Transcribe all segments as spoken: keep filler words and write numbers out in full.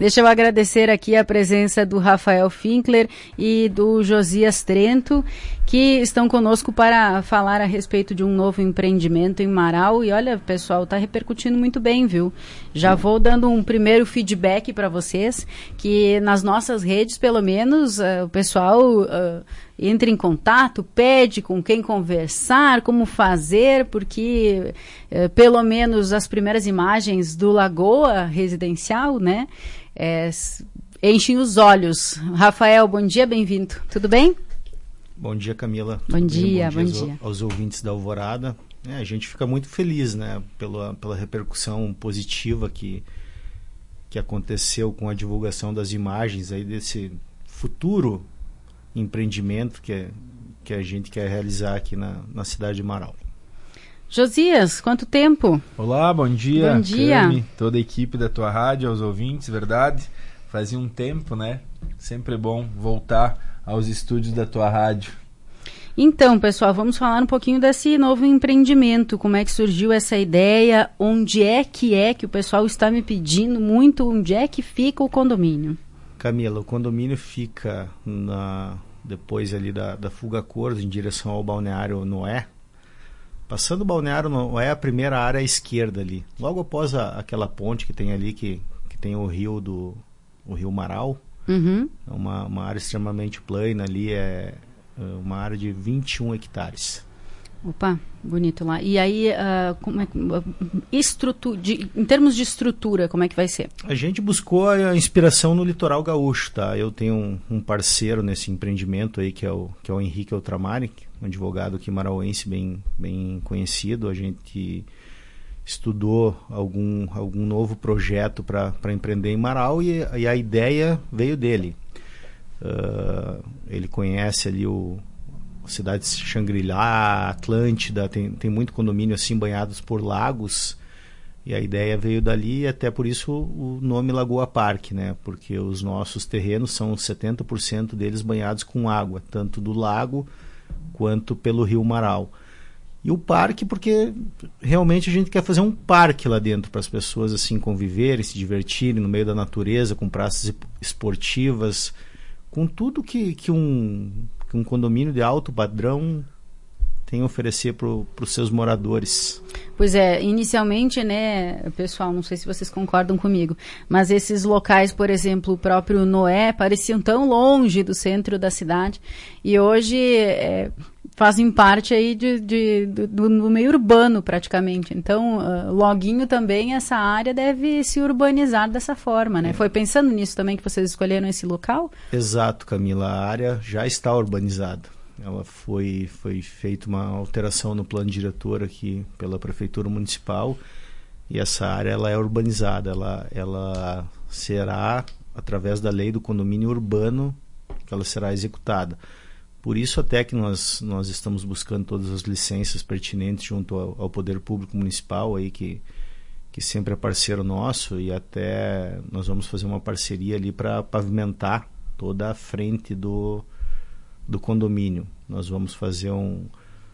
Deixa eu agradecer aqui a presença do Rafael Finkler e do Josias Trento, que estão conosco para falar a respeito de um novo empreendimento em Marau. E olha, pessoal, está repercutindo muito bem, viu? Já vou dando um primeiro feedback para vocês, que nas nossas redes, pelo menos, uh, o pessoal uh, entra em contato, pede com quem conversar, como fazer, porque uh, pelo menos as primeiras imagens do Lagoa Residencial, né, é, enchem os olhos. Rafael, bom dia, bem-vindo. Tudo bem? Bom dia, Camila. Bom Tudo dia, bem? Bom, bom dia, dia. Aos, aos ouvintes da Alvorada. É, a gente fica muito feliz, né, pela, pela repercussão positiva que, que aconteceu com a divulgação das imagens aí desse futuro empreendimento que, que a gente quer realizar aqui na, na cidade de Marau. Josias, quanto tempo? Olá, bom dia. Bom dia. Cami, toda a equipe da tua rádio, aos ouvintes, verdade? Fazia um tempo, né? Sempre bom voltar aos estúdios da tua rádio. Então, pessoal, vamos falar um pouquinho desse novo empreendimento, como é que surgiu essa ideia, onde é que é que o pessoal está me pedindo muito, onde é que fica o condomínio? Camila, o condomínio fica na, depois ali da, da Fuga Cordo, em direção ao Balneário Noé. Passando o Balneário Noé, a primeira área à esquerda ali, logo após a, aquela ponte que tem ali, que, que tem o rio do o rio Marau. Uhum. É uma, uma área extremamente plana ali, é uma área de vinte e um hectares. Opa, bonito lá. E aí, uh, como é, estrutura, de, em termos de estrutura, como é que vai ser? A gente buscou a inspiração no litoral gaúcho, tá? Eu tenho um, um parceiro nesse empreendimento aí, que é o, que é o Henrique Outramari, um advogado aqui marauense bem, bem conhecido. A gente estudou algum, algum novo projeto para empreender em Marau e, e a ideia veio dele. Uh, ele conhece ali o cidades Xangri-Lá, Atlântida, tem, tem muito condomínio assim banhados por lagos, e a ideia veio dali, e até por isso o nome Lagoa Parque, né? Porque os nossos terrenos são setenta por cento deles banhados com água, tanto do lago quanto pelo rio Marau. E o parque porque realmente a gente quer fazer um parque lá dentro para as pessoas assim conviverem, se divertirem no meio da natureza, com praças esportivas, com tudo que, que, um, que um condomínio de alto padrão tem a oferecer para os seus moradores. Pois é, inicialmente, né, pessoal, não sei se vocês concordam comigo, mas esses locais, por exemplo, o próprio Noé, pareciam tão longe do centro da cidade, e hoje é, fazem parte aí de, de, do, do meio urbano praticamente. Então, uh, loguinho também, essa área deve se urbanizar dessa forma, né? É. Foi pensando nisso também que vocês escolheram esse local? Exato, Camila, a área já está urbanizada. Ela foi, foi feita uma alteração no plano diretor aqui pela Prefeitura Municipal, e essa área ela é urbanizada, ela, ela será, através da lei do condomínio urbano, que ela será executada. Por isso até que nós, nós estamos buscando todas as licenças pertinentes junto ao, ao Poder Público Municipal, aí, que, que sempre é parceiro nosso, e até nós vamos fazer uma parceria ali para pavimentar toda a frente do, do condomínio. Nós vamos fazer um,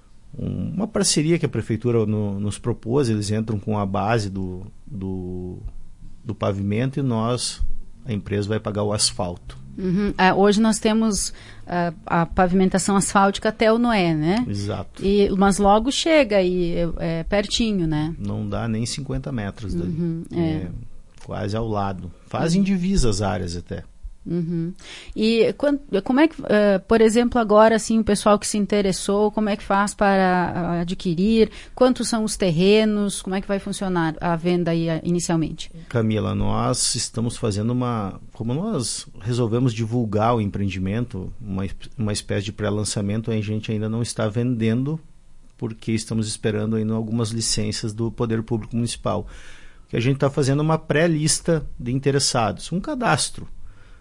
um, uma parceria que a Prefeitura no, nos propôs, eles entram com a base do, do, do pavimento e nós, a empresa, vai pagar o asfalto. Uhum. Ah, hoje nós temos uh, a pavimentação asfáltica até o Noé, né? Exato. E, mas logo chega e é, é pertinho, né? Não dá nem cinquenta metros dali. Uhum, é. É quase ao lado. Fazem divisa as áreas até. Uhum. E quando, como é que, uh, por exemplo, agora assim, o pessoal que se interessou, como é que faz para adquirir? Quantos são os terrenos? Como é que vai funcionar a venda aí inicialmente? Camila, nós estamos fazendo uma... Como nós resolvemos divulgar o empreendimento, uma, uma espécie de pré-lançamento, a gente ainda não está vendendo, porque estamos esperando ainda algumas licenças do Poder Público Municipal. Que a gente está fazendo uma pré-lista de interessados, um cadastro,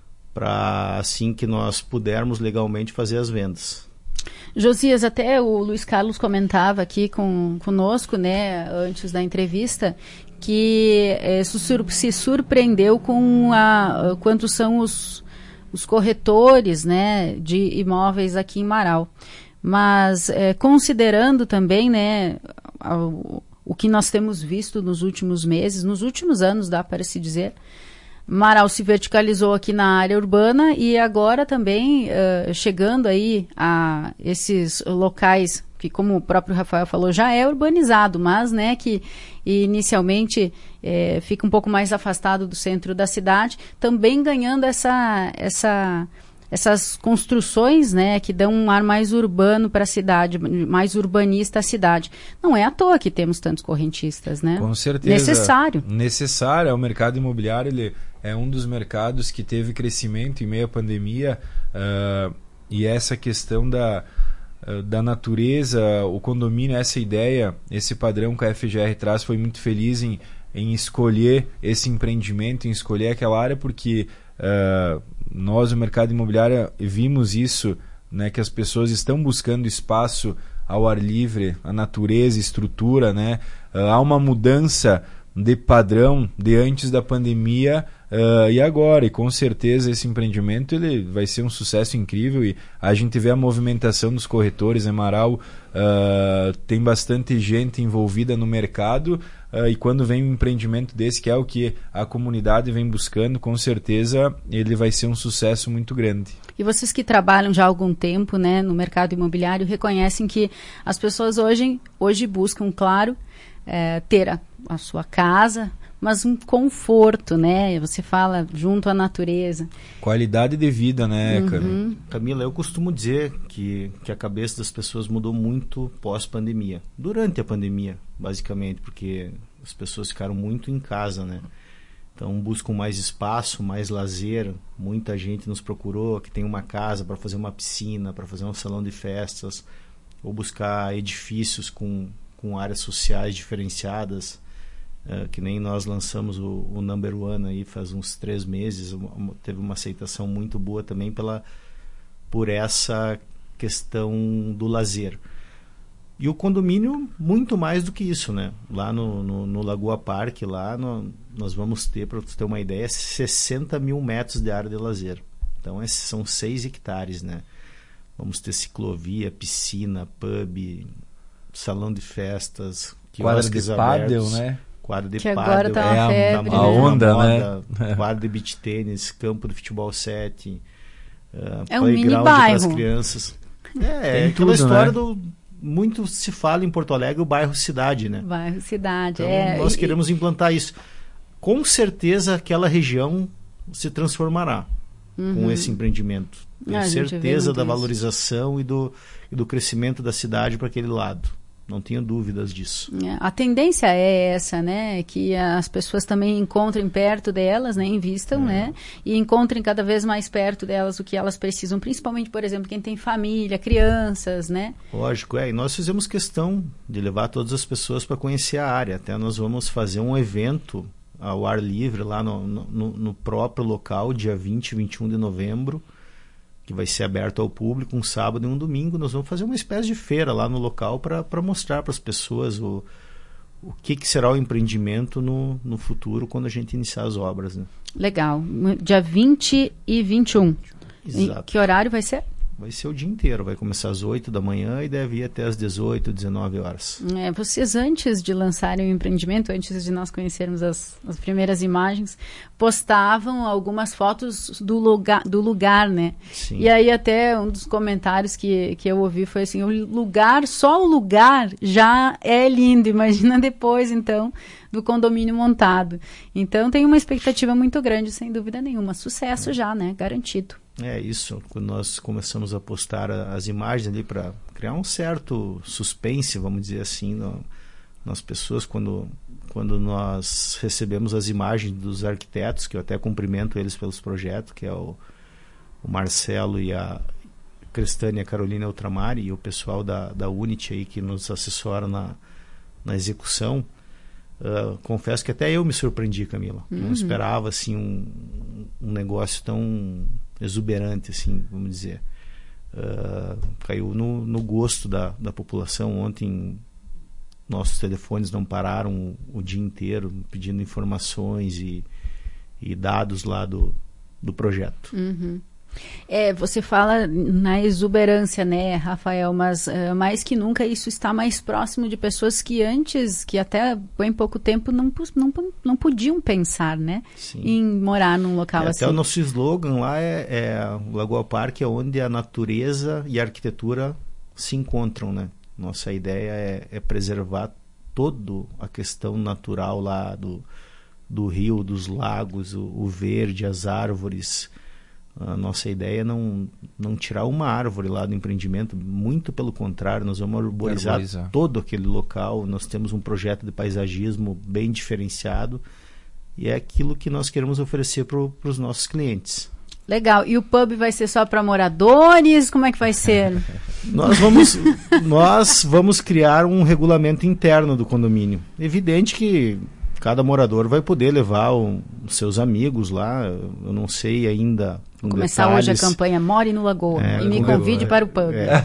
para assim que nós pudermos legalmente fazer as vendas. Josias, até o Luiz Carlos comentava aqui com, conosco, né, antes da entrevista, que eh, se surpreendeu com a, quantos são os, os corretores, né, de imóveis aqui em Marau. Mas eh, considerando também, né, o, o que nós temos visto nos últimos meses, nos últimos anos, dá para se dizer, Marau se verticalizou aqui na área urbana e agora também uh, chegando aí a esses locais que, como o próprio Rafael falou, já é urbanizado, mas né, que inicialmente é, fica um pouco mais afastado do centro da cidade, também ganhando essa, essa, essas construções, né, que dão um ar mais urbano para a cidade, mais urbanista à cidade. Não é à toa que temos tantos correntistas, né? Com certeza. Necessário. Necessário. O mercado imobiliário ele é um dos mercados que teve crescimento em meio à pandemia, uh, e essa questão da, uh, da natureza, o condomínio, essa ideia, esse padrão que a F G R traz, foi muito feliz em, em escolher esse empreendimento, em escolher aquela área, porque uh, nós, o mercado imobiliário, vimos isso, né, que as pessoas estão buscando espaço ao ar livre, a natureza, estrutura, né? Uh, há uma mudança de padrão de antes da pandemia uh, e agora, e com certeza esse empreendimento ele vai ser um sucesso incrível, e a gente vê a movimentação dos corretores em Marau, uh, tem bastante gente envolvida no mercado, uh, e quando vem um empreendimento desse, que é o que a comunidade vem buscando, com certeza ele vai ser um sucesso muito grande. E vocês que trabalham já há algum tempo, né, no mercado imobiliário, reconhecem que as pessoas hoje, hoje buscam, claro, é, ter a, a sua casa, mas um conforto, né? Você fala junto à natureza. Qualidade de vida, né, uhum. Camila? Camila, eu costumo dizer que, que a cabeça das pessoas mudou muito pós-pandemia. Durante a pandemia, basicamente, porque as pessoas ficaram muito em casa, né? Então buscam mais espaço, mais lazer. Muita gente nos procurou que tem uma casa para fazer uma piscina, para fazer um salão de festas, ou buscar edifícios com, com áreas sociais diferenciadas. Uh, que nem nós lançamos o, o Number One aí faz uns três meses, uma, teve uma aceitação muito boa também pela, por essa questão do lazer. E o condomínio, muito mais do que isso, né? Lá no, no, no Lagoa Parque, lá no, nós vamos ter, para você ter uma ideia, sessenta mil metros de área de lazer. Então, esses são seis hectares, né? Vamos ter ciclovia, piscina, pub, salão de festas, quadra de pádel, né? Quadro de que pádel, agora tá é uma febre, a, a onda, moda, né? Quadro de beach tênis, campo de futebol sete, uh, é um mini bairro para as crianças. É, é aquela tudo, história né? do muito se fala em Porto Alegre o bairro cidade, né? Bairro cidade, então, é. Nós e, queremos implantar isso. Com certeza aquela região se transformará uhum. com esse empreendimento. Tenho ah, certeza da isso. valorização e do, e do crescimento da cidade para aquele lado. Não tenho dúvidas disso. É, a tendência é essa, né? Que as pessoas também encontrem perto delas, né? Invistam, é. né? E encontrem cada vez mais perto delas o que elas precisam. Principalmente, por exemplo, quem tem família, crianças, né? Lógico, é. E nós fizemos questão de levar todas as pessoas para conhecer a área. Até nós vamos fazer um evento ao ar livre lá no, no, no próprio local, dia vinte e vinte e um de novembro, que vai ser aberto ao público um sábado e um domingo. Nós vamos fazer uma espécie de feira lá no local para mostrar para as pessoas o, o que, que será o empreendimento no, no futuro quando a gente iniciar as obras. Né? Legal. Dia vinte e vinte e um. Exato. Em que horário vai ser? Vai ser o dia inteiro. Vai começar às oito da manhã e deve ir até às dezoito, dezenove horas. É, vocês, antes de lançarem o empreendimento, antes de nós conhecermos as, as primeiras imagens, postavam algumas fotos do lugar, do lugar, né? Sim. E aí até um dos comentários que, que eu ouvi foi assim, o lugar, só o lugar já é lindo, imagina depois, então, do condomínio montado. Então tem uma expectativa muito grande, sem dúvida nenhuma. Sucesso já, né? Garantido. É isso, quando nós começamos a postar as imagens ali para criar um certo suspense, vamos dizer assim, no, nas pessoas, quando, quando nós recebemos as imagens dos arquitetos, que eu até cumprimento eles pelos projetos, que é o, o Marcelo e a Cristânia Carolina Ultramari e o pessoal da, da Unity aí que nos assessora na, na execução. Uh, confesso que até eu me surpreendi, Camila. Uhum. Não esperava assim um, um negócio tão exuberante, assim, vamos dizer. Uh, caiu no, no gosto da, da população. Ontem nossos telefones não pararam o, o dia inteiro pedindo informações e, e dados lá do, do projeto. Uhum. É, você fala na exuberância, né, Rafael, mas uh, mais que nunca isso está mais próximo de pessoas que antes, que até bem pouco tempo não, não, não podiam pensar, né, Sim. em morar num local é, assim. Até o nosso slogan lá é, é o Lagoa Parque, é onde a natureza e a arquitetura se encontram, né. Nossa ideia é, é preservar toda a questão natural lá do, do rio, dos lagos, o, o verde, as árvores. A nossa ideia é não, não tirar uma árvore lá do empreendimento, muito pelo contrário, nós vamos arborizar, arborizar todo aquele local. Nós temos um projeto de paisagismo bem diferenciado e é aquilo que nós queremos oferecer para os nossos clientes. Legal. E o pub vai ser só para moradores? Como é que vai ser? nós, vamos, nós vamos criar um regulamento interno do condomínio. Evidente que cada morador vai poder levar o, os seus amigos lá. Eu não sei ainda. Vou começar detalhes. Hoje a campanha More no Lagoa é, e me convide é, para o pub. É,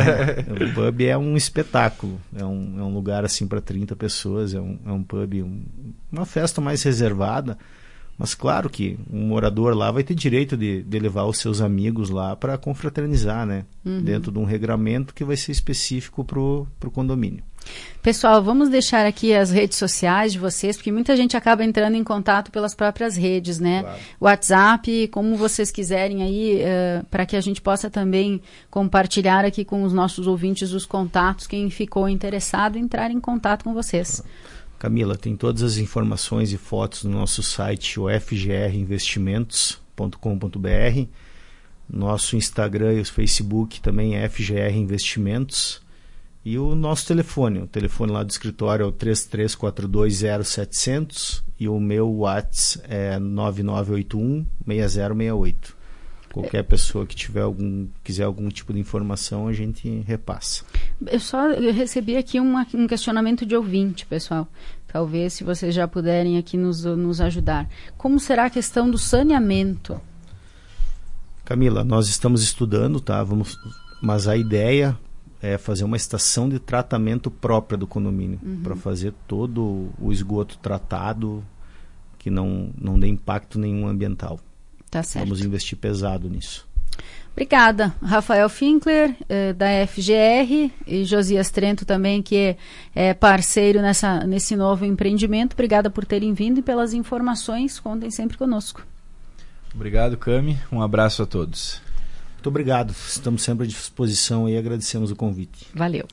é, o pub é um espetáculo. É um, é um lugar assim para trinta pessoas. É um, é um pub, um, uma festa mais reservada. Mas claro que um morador lá vai ter direito de, de levar os seus amigos lá para confraternizar, né? Uhum. Dentro de um regramento que vai ser específico para o condomínio. Pessoal, vamos deixar aqui as redes sociais de vocês, porque muita gente acaba entrando em contato pelas próprias redes, né? Claro. WhatsApp, como vocês quiserem aí, uh, para que a gente possa também compartilhar aqui com os nossos ouvintes os contatos, quem ficou interessado em entrar em contato com vocês. Camila, tem todas as informações e fotos no nosso site, o f g r investimentos ponto com ponto b r. Nosso Instagram e o Facebook também é F G R Investimentos. E o nosso telefone, o telefone lá do escritório é o três três quatro dois zero sete zero zero e o meu WhatsApp é nove nove oito um seis zero seis oito. Qualquer pessoa que tiver algum, quiser algum tipo de informação, a gente repassa. Eu só recebi aqui uma, um questionamento de ouvinte, pessoal. Talvez, se vocês já puderem aqui nos, nos ajudar. Como será a questão do saneamento? Camila, nós estamos estudando, tá? Vamos, mas a ideia é fazer uma estação de tratamento própria do condomínio, uhum. para fazer todo o esgoto tratado, que não, não dê impacto nenhum ambiental. Tá certo. Vamos investir pesado nisso. Obrigada. Rafael Finkler, eh, da F G R, e Josias Trento também, que é, é parceiro nessa, nesse novo empreendimento. Obrigada por terem vindo e pelas informações. Contem sempre conosco. Obrigado, Cami. Um abraço a todos. Muito obrigado. Estamos sempre à disposição e agradecemos o convite. Valeu.